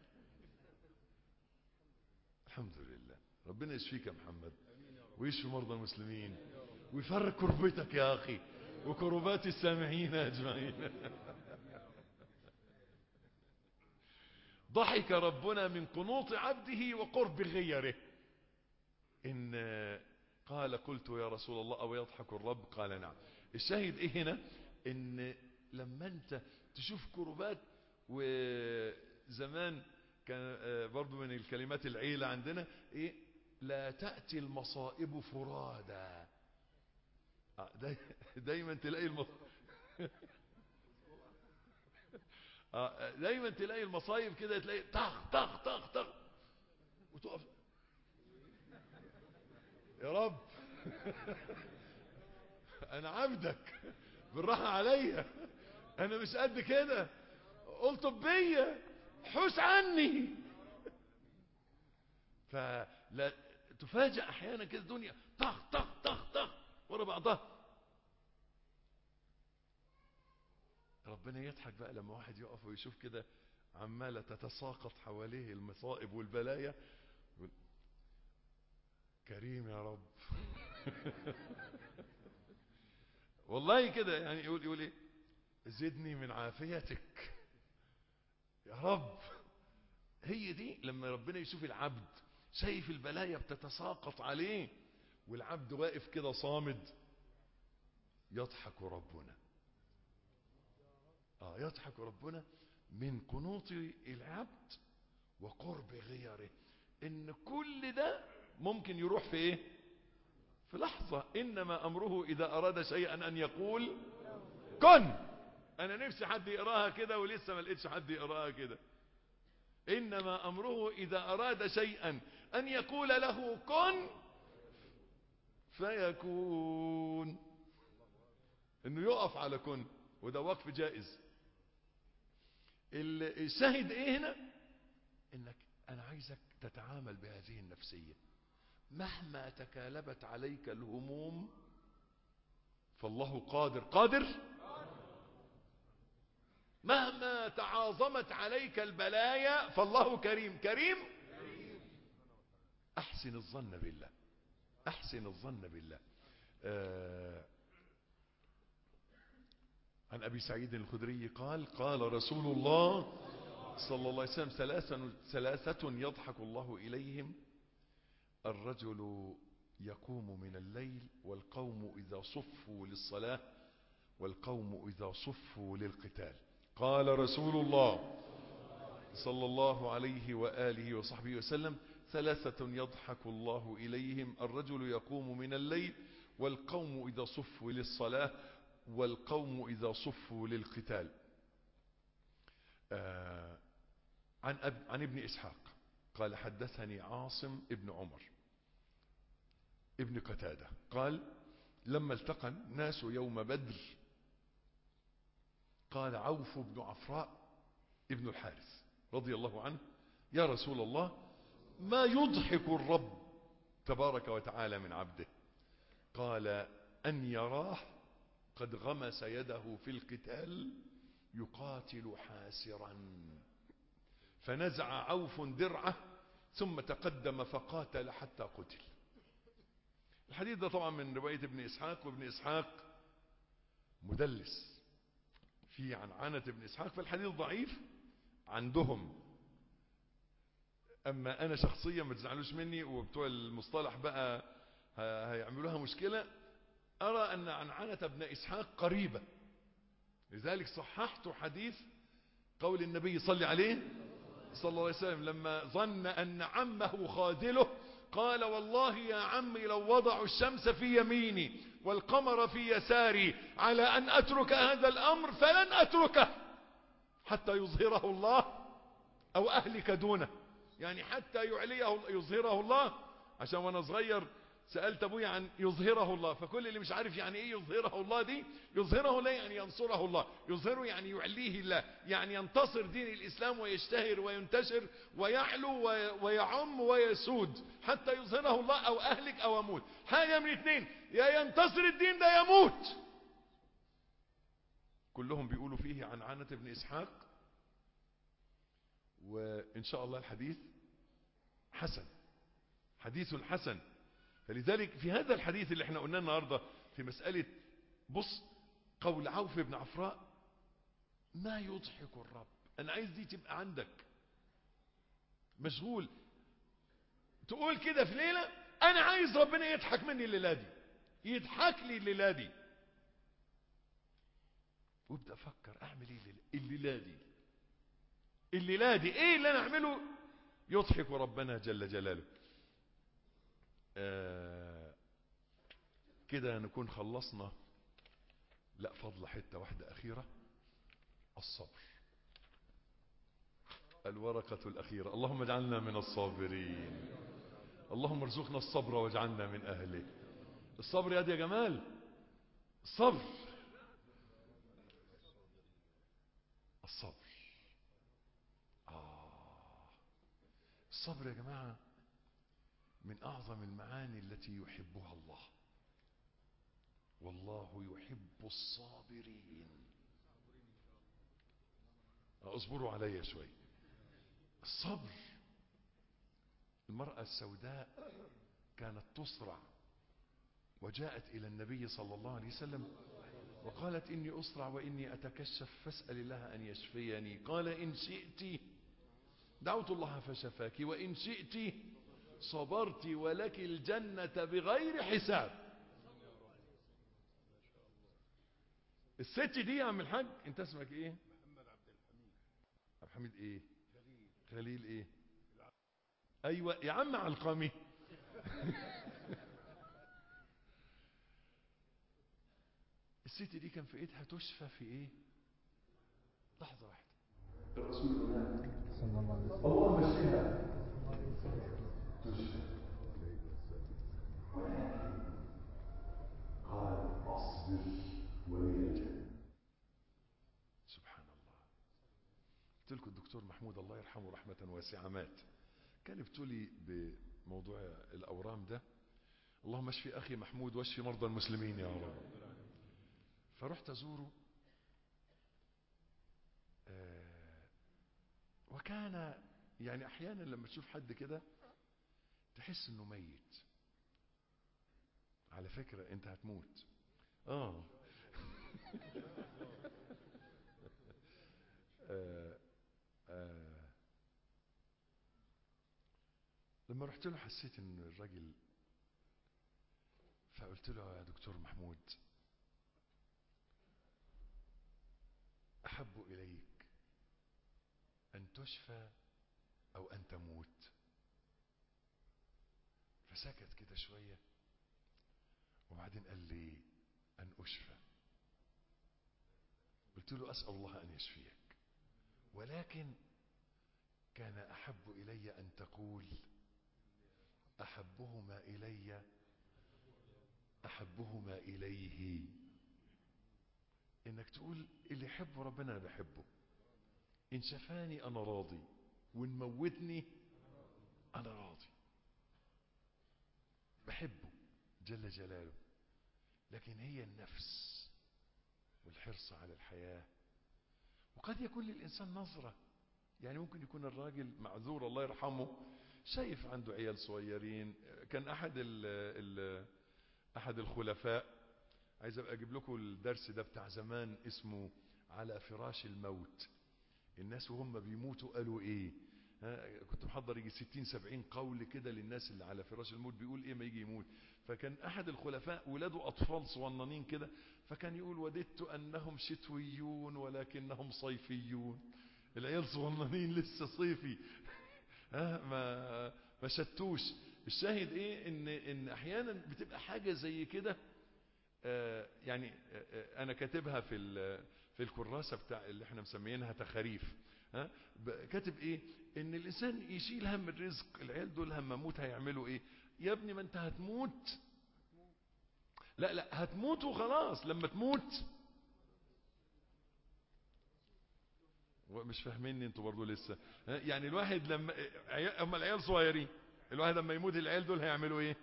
الحمد لله. ربنا يشفيك يا محمد ويشفي مرضى المسلمين ويفرج كربتك يا اخي وكربات السامعين اجمعين. ضحك ربنا من قنوط عبده وقرب غيره. ان قال قلت يا رسول الله او يضحك الرب؟ قال نعم. الشاهد ايه هنا؟ ان لما انت تشوف كربات، وزمان كان برضو من الكلمات العيلة عندنا ايه، لا تأتي المصائب فرادا. داي دايما تلاقي المصائب دايما تلاقي المصايب كده، تلاقي طخ طخ طخ طخ وتقف يا رب انا عبدك بالراحة عليا، انا مش قد كده، قلت بيا حوس عني. فلا تفاجأ احيانا كده الدنيا طخ طخ طخ طخ ورا بعضها. ربنا يضحك بقى لما واحد يقف ويشوف كده عمالة تتساقط حواليه المصائب والبلايا، يقول كريم يا رب. والله كده يعني يقول يقول ايه، زدني من عافيتك يا رب. هي دي لما ربنا يشوف العبد شايف البلايا بتتساقط عليه والعبد واقف كده صامد، يضحك ربنا. اه يضحك ربنا من قنوط العبد وقرب غيره. ان كل ده ممكن يروح في ايه؟ في لحظة. انما امره اذا اراد شيئا ان يقول كن. انا نفسي حد يقراها كده ولسه ما لقيتش حد يقراها كده. انما امره اذا اراد شيئا ان يقول له كن فيكون. انه يقف على كن، وده وقف جائز. الشاهد ايه هنا؟ انك انا عايزك تتعامل بهذه النفسية. مهما تكالبت عليك الهموم فالله قادر. قادر. مهما تعاظمت عليك البلايا فالله كريم. كريم. احسن الظن بالله. احسن الظن بالله. آه عن ابي سعيد الخدري قال قال رسول الله صلى الله عليه وسلم ثلاثة, ثلاثة يضحك الله إليهم: الرجل يقوم من الليل والقوم إذا صفوا للصلاة والقوم إذا صفوا للقتال. قال رسول الله صلى الله عليه وآله وصحبه وسلم: ثلاثة يضحك الله إليهم: الرجل يقوم من الليل والقوم إذا صفوا للصلاة والقوم إذا صفوا للقتال. آه عن, أب عن ابن إسحاق قال حدثني عاصم ابن عمر ابن قتادة قال: لما التقى الناس يوم بدر قال عوف بن عفراء ابن الحارث رضي الله عنه: يا رسول الله، ما يضحك الرب تبارك وتعالى من عبده؟ قال: أن يراه قد غمس يده في القتال يقاتل حاسرا، فنزع عوف درعه ثم تقدم فقاتل حتى قتل. الحديث ده طبعا من رواية ابن إسحاق، وابن إسحاق مدلس في عنعنة ابن إسحاق، فالحديث ضعيف عندهم. أما أنا شخصيا ما تزعلوش مني، وبتوع المصطلح بقى هيعملوها مشكلة، أرى أن عنعنة ابن إسحاق قريبة، لذلك صححت حديث قول النبي صلى عليه صلى الله عليه وسلم لما ظن أن عمه خاذله قال: والله يا عمي لو وضعوا الشمس في يميني والقمر في يساري على أن أترك هذا الأمر فلن أتركه حتى يظهره الله أو أهلك دونه. يعني حتى يعليه يظهره الله. عشان وانا صغير سألت ابويا عن يظهره الله، فكل اللي مش عارف يعني ايه يظهره الله دي، يظهره لا يعني ينصره الله، يظهره يعني يعليه الله، يعني ينتصر دين الإسلام ويشتهر وينتشر ويعلو ويعم ويسود حتى يظهره الله، او اهلك او اموت. حاجة من اثنين، يا ينتصر الدين ده يموت. كلهم بيقولوا فيه عن عنة ابن إسحاق، وإن شاء الله الحديث حسن، حديث حسن. فلذلك في هذا الحديث اللي احنا قلناه النهاردة في مسألة، بص قول عوف بن عفراء: ما يضحك الرب. أنا عايز دي تبقى عندك مشغول، تقول كده في ليلة: أنا عايز ربنا يضحك مني الليلة دي، يضحك لي الليلة دي. وابدأ أفكر أعمل إيه الليلة دي، الليلة دي إيه اللي أنا أعمله يضحك ربنا جل جلاله. آه كده نكون خلصنا. لا، فضل حتة واحدة أخيرة: الصبر، الورقة الأخيرة. اللهم اجعلنا من الصابرين، اللهم ارزقنا الصبر واجعلنا من أهله. الصبر يا دي يا جمال، الصبر، الصبر. آه الصبر يا جماعة من أعظم المعاني التي يحبها الله، والله يحب الصابرين. اصبروا علي شوي. الصبر. المرأة السوداء كانت تصرع وجاءت إلى النبي صلى الله عليه وسلم وقالت: إني أصرع وإني أتكشف فاسأل الله أن يشفيني. قال: إن شئت دعوت الله فشفاك، وإن شئت صبرت ولك الجنة بغير حساب. الست دي يا عم الحاج، انت اسمك ايه؟ محمد عبد الحميد. عبد الحميد ايه؟ خليل. خليل ايه؟ ايوه يا عم علقمي. الست دي كان في ايدها تشفى في ايه؟ لحظة واحدة. الرسول هناك صلى الله عليه وسلم. اللهم اشفيها تشفى. قال: اصبر ولي الجنة. سبحان الله. قلت لكم الدكتور محمود الله يرحمه رحمة واسعة مات، كان ابتلي بموضوع الأورام ده. اللهم اشفي أخي محمود واشفي مرضى المسلمين يا رب. فرحت أزوره، آه وكان يعني أحيانا لما تشوف حد كده تحس إنه ميت. على فكرة أنت هتموت. آه, آه, آه لما رحت له حسيت إن الراجل، فقلت له: يا دكتور محمود، أحب إليك أن تشفى أو أن تموت؟ فسكت كده شوية وبعدين قال لي: أن أشفى. قلت له: أسأل الله أن يشفيك، ولكن كان أحب إلي أن تقول: أحبهما إلي أحبهما إليه. إنك تقول اللي يحب ربنا أنا بحبه، إن شفاني أنا راضي، وإن موتني أنا راضي، بحبه جل جلاله. لكن هي النفس والحرص على الحياة. وقد يكون للإنسان نظرة، يعني ممكن يكون الراجل معذور الله يرحمه شايف عنده عيال صغيرين. كان احد ال ال احد الخلفاء، عايز ابقى اجيب لكم الدرس ده بتاع زمان، اسمه على فراش الموت. الناس وهم بيموتوا قالوا ايه؟ ها، كنت محضر يجي ستين سبعين قول كده للناس اللي على فراش الموت بيقول ايه ما يجي يموت. فكان احد الخلفاء ولاده اطفال صغننين كده، فكان يقول وددت انهم شتويون ولكنهم صيفيون. العيال صغننين لسه صيفي، ها ما ما شتوش. الشاهد ايه؟ ان ان احيانا بتبقى حاجه زي كده. آه يعني آه انا كاتبها في في الكراسه بتاع اللي احنا مسميينها تخاريف. ها كاتب ايه؟ ان الانسان يشيل هم الرزق. العيال دول هم اموت هيعملوا ايه؟ يا ابني ما انت هتموت. لا لا هتموت وخلاص. لما تموت مش فاهميني انتوا برضو لسه. يعني الواحد لما اما العيال صغيرين، الواحد لما يموت العيال دول هيعملوا ايه؟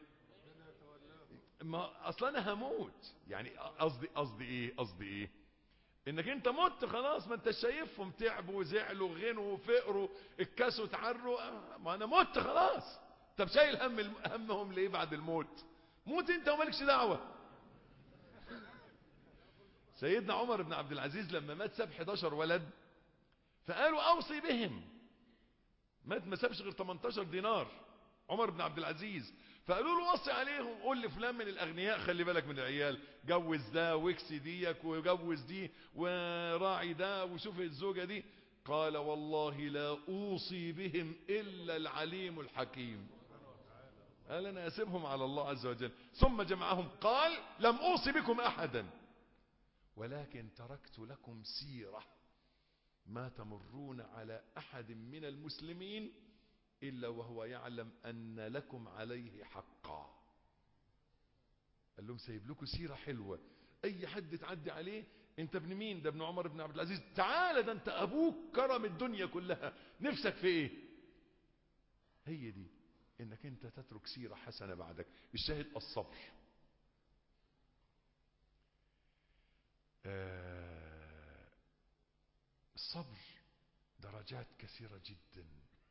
ما اصلا انا هموت. يعني قصدي قصدي ايه قصدي ايه انك انت مت خلاص. ما انت شايفهم تعبوا وزعلوا وغنوا وفقروا اتكسوا تعروا. ما انا مت خلاص. طب شايل هم همهم ليه بعد الموت؟ موت انت ومالكش دعوه. سيدنا عمر بن عبد العزيز لما مات ساب احداشر ولد، فقالوا اوصي بهم. مات ما سابش غير تمنتاشر دينار عمر بن عبد العزيز. فقالوا له وصي عليهم، قول لفلان من الاغنياء خلي بالك من العيال، جوز ده واكسي ديك وجوز دي وراعي ده وشوف الزوجه دي. قال والله لا اوصي بهم الا العليم الحكيم. قال انا اسيبهم على الله عز وجل. ثم جمعهم قال لم اوصي بكم احدا ولكن تركت لكم سيره ما تمرون على احد من المسلمين إلا وهو يعلم أن لكم عليه حقا. قال لهم سايب لكم سيرة حلوة، أي حد تعدي عليه أنت ابن مين؟ ده ابن عمر بن عبد العزيز. تعال ده أنت أبوك كرم الدنيا كلها، نفسك في إيه؟ هي دي إنك أنت تترك سيرة حسنة بعدك. الشاهد الصبر. آه الصبر درجات كثيرة جدا.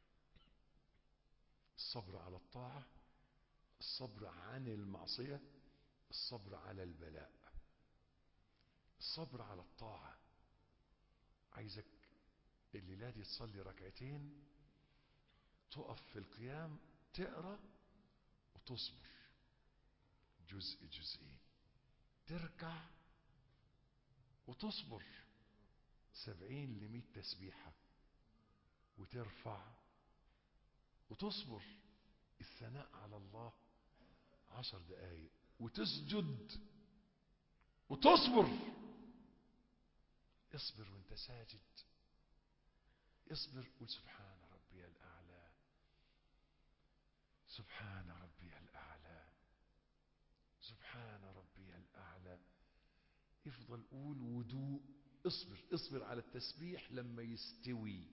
الصبر على الطاعة، الصبر عن المعصية، الصبر على البلاء. الصبر على الطاعة، عايزك الليلة دي تصلي ركعتين، تقف في القيام تقرأ وتصبر جزء جزئين، تركع وتصبر سبعين لمئة تسبيحة، وترفع وتصبر الثناء على الله عشر دقايق، وتسجد وتصبر. اصبر وانت ساجد، اصبر قول سبحان ربي الأعلى، سبحان ربي الأعلى، سبحان ربي الأعلى. افضل قول ودوء. اصبر اصبر على التسبيح لما يستوي،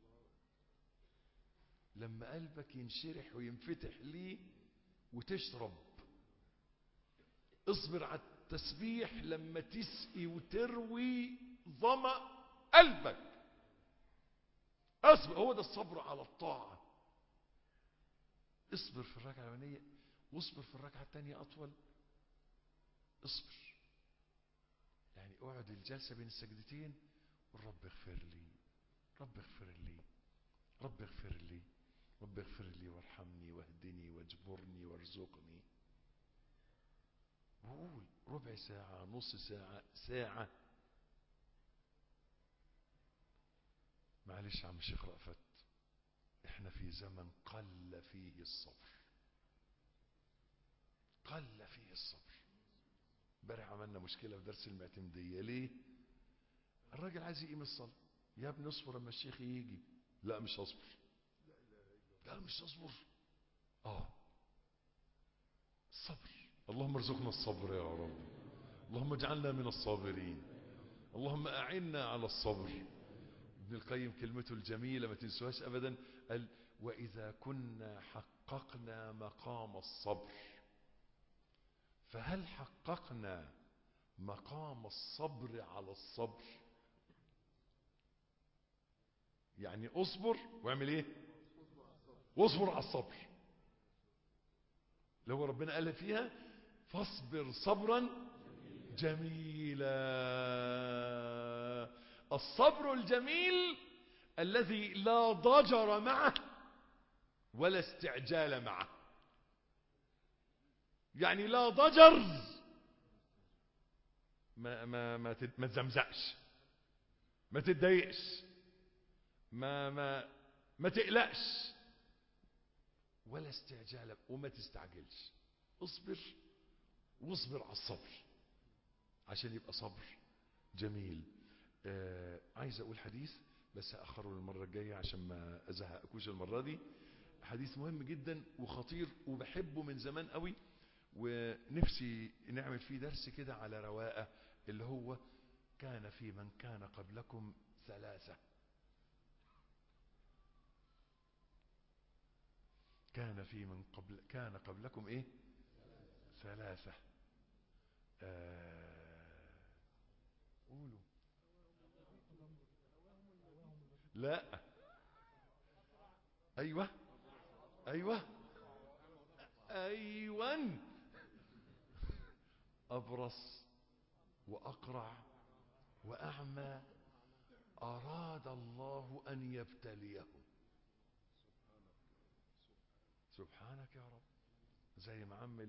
لما قلبك ينشرح وينفتح ليه وتشرب. اصبر على التسبيح لما تسقي وتروي ظمأ قلبك. اصبر، هو ده الصبر على الطاعة. اصبر في الركعة الأولانية واصبر في الركعة الثانية أطول. اصبر يعني اقعد الجلسة بين السجدتين والرب اغفر لي، رب اغفر لي، رب اغفر لي، رب اغفر لي وارحمني واهدني واجبرني وارزقني. وقول ربع ساعة، نص ساعة، ساعة. معلش عم الشيخ رأفت، احنا في زمن قل فيه الصبر، قل فيه الصبر. امبارح عملنا مشكلة في درس المعتمدية. ليه؟ الراجل عايز يقيم الصلاة، يا ابني اصبر اما الشيخ يجي. لا مش هصبر. لا مش هصبر. اه الصبر. اللهم ارزقنا الصبر يا رب، اللهم اجعلنا من الصابرين، اللهم اعنا على الصبر. ابن القيم كلمته الجميلة ما تنسوهاش ابدا، قال واذا كنا حققنا مقام الصبر فهل حققنا مقام الصبر على الصبر؟ يعني اصبر واعمل ايه؟ واصبر على الصبر. لو ربنا قال فيها فاصبر صبرا جميلا. الصبر الجميل الذي لا ضجر معه ولا استعجال معه. يعني لا ضجر، ما ما ما ما تزمزقش، ما تتضايقش، ما ما ما تقلقش، ولا استعجال، وما تستعجلش. اصبر واصبر على الصبر عشان يبقى صبر جميل. آه عايز اقول حديث بس هأخره للمرة الجاية عشان ما ازهقكوش المرة دي. حديث مهم جدا وخطير وبحبه من زمان قوي، ونفسي نعمل فيه درس كده على رواقة، اللي هو كان في من كان قبلكم ثلاثة. كان في من قبل كان قبلكم ايه؟ ثلاثة. آه قولوا. لا. ايوه ايوه ايوه ابرص واقرع واعمى اراد الله ان يبتليهم. سبحانك يا رب. زي ما عم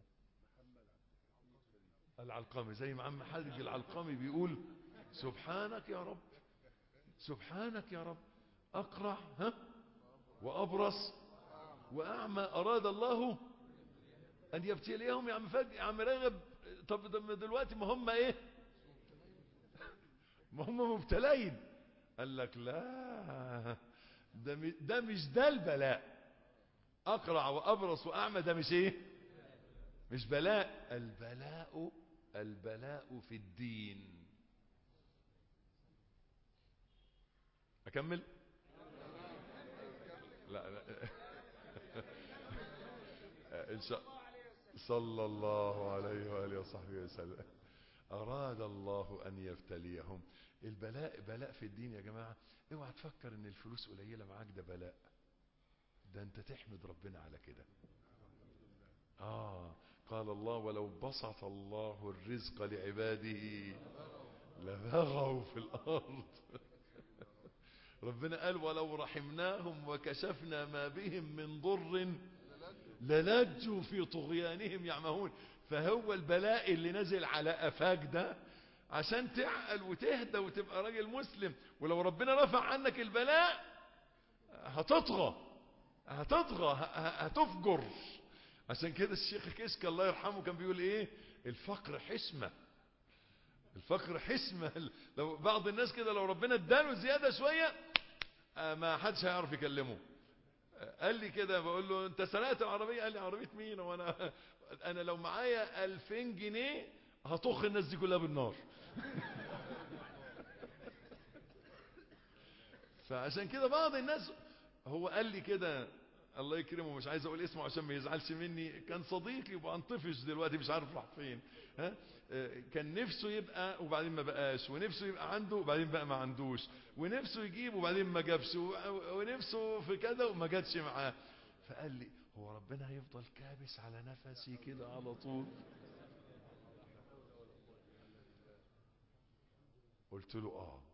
العلقمي زي ما عم حاج العلقمي بيقول سبحانك يا رب، سبحانك يا رب. اقرع ها وابرص واعمى اراد الله ان يبتليهم. يا عم فجأة يا عم راغب، طب دلوقتي ما هم ايه؟ ما هم مبتلين. قال لك لا، ده ده مش ده البلاء. اقرع وابرص واعمى ده مش ايه؟ مش بلاء. البلاء البلاء في الدين. اكمل؟ لا لا ان شاء صلى الله عليه واله وصحبه وسلم. اراد الله ان يبتليهم. البلاء بلاء في الدين يا جماعه. اوعى تفكر ان الفلوس قليله معاك ده بلاء، ده انت تحمد ربنا على كده. اه قال الله ولو بسط الله الرزق لعباده لبغوا في الارض. ربنا قال ولو رحمناهم وكشفنا ما بهم من ضر للجوا في طغيانهم يعمهون. فهو البلاء اللي نزل على قفاك ده عشان تعقل وتهدى وتبقى راجل مسلم. ولو ربنا رفع عنك البلاء هتطغى هتطغى هتفجر. عشان كده الشيخ كشك الله يرحمه كان بيقول ايه؟ الفقر حشمة. الفقر حشمة. لو بعض الناس كده لو ربنا اداله زيادة شوية ما حدش هيعرف يكلمه. قال لي كده، بقول له انت سرقت العربية؟ قال لي عربية مين؟ وانا انا لو معايا ألفين جنيه هطخ الناس دي كلها بالنار. فعشان كده بعض الناس، هو قال لي كده الله يكرمه، مش عايز اقول اسمه عشان ما يزعلش مني، كان صديقي وانطفش دلوقتي مش عارف راح فين. ها كان نفسه يبقى وبعدين ما بقاش، ونفسه يبقى عنده وبعدين بقى ما عندوش، ونفسه يجيب وبعدين ما جابش، ونفسه في كذا وما جاتش معاه. فقال لي هو ربنا هيفضل كابس على نفسي كده على طول؟ قلت له اه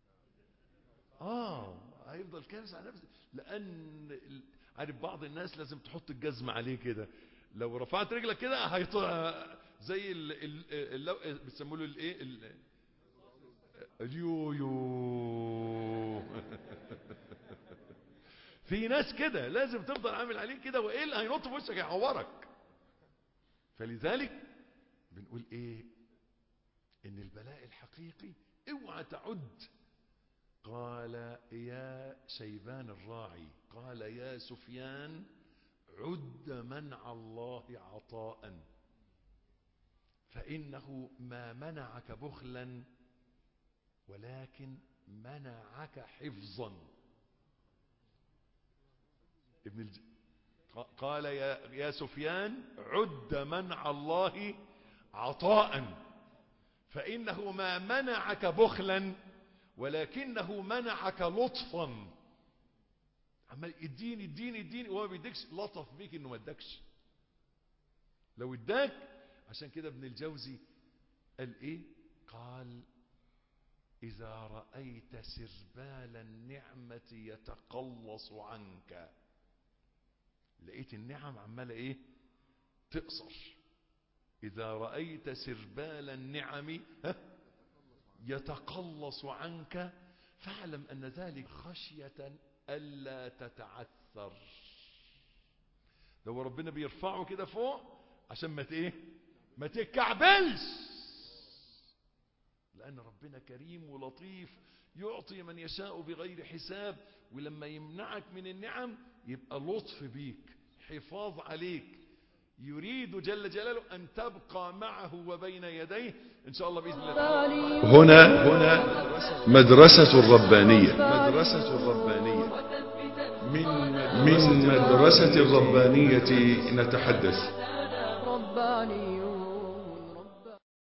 اه هيفضل كابس على نفسي. لان عارف بعض الناس لازم تحط الجزم عليه كده، لو رفعت رجلك كده هيطلع زي اللي بيسموه له الايه اليويو. في ناس كده لازم تفضل عامل عليه كده، والا هينط في وشك هيعورك. فلذلك بنقول ايه؟ ان البلاء الحقيقي اوعى تعد. قال يا شيبان الراعي، قال يا سفيان عد منع الله عطاء، فإنه ما منعك بخلا ولكن منعك حفظا. ابن الج... قال يا, يا سفيان عد منع الله عطاء، فإنه ما منعك بخلا ولكنه منعك لطفا. عمال اديني اديني اديني وهو ما بيديكش، لطف بيك انه ما ادكش. لو اداك، عشان كده ابن الجوزي قال ايه؟ قال اذا رأيت سربال النعمة يتقلص عنك، لقيت النعم عمالة ايه؟ تقصر. اذا رأيت سربال النعم يتقلص عنك فاعلم ان ذلك خشية الا تتعثر. لو ربنا بيرفعه كده فوق عشان ما ايه؟ ما تتكعبلش، لان ربنا كريم ولطيف يعطي من يشاء بغير حساب. ولما يمنعك من النعم يبقى لطف بيك، حفاظ عليك، يريد جل جلاله ان تبقى معه وبين يديه ان شاء الله باذن الله تعالى. هنا هنا مدرسة الربانية، مدرسة الربانية من من مدرسة الربانية نتحدث. رباني